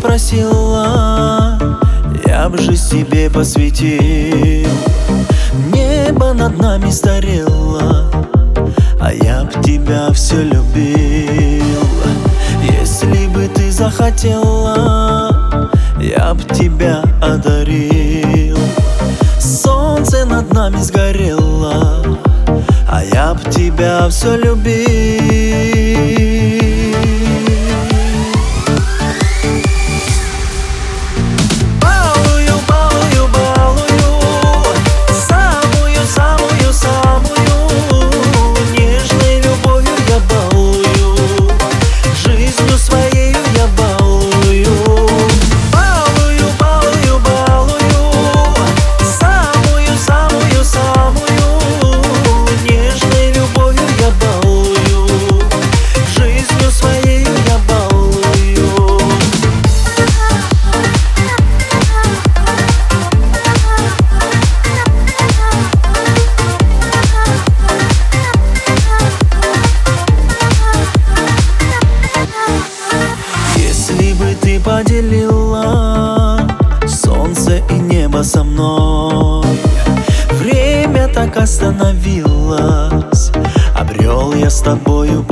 попросила, я б жизнь себе посвятил. Небо над нами старело, а я б тебя все любил. Если бы ты захотела, я б тебя одарил. Солнце над нами сгорело, а я б тебя все любил. Ты поделила солнце и небо со мной, время так остановилось, обрел я с тобою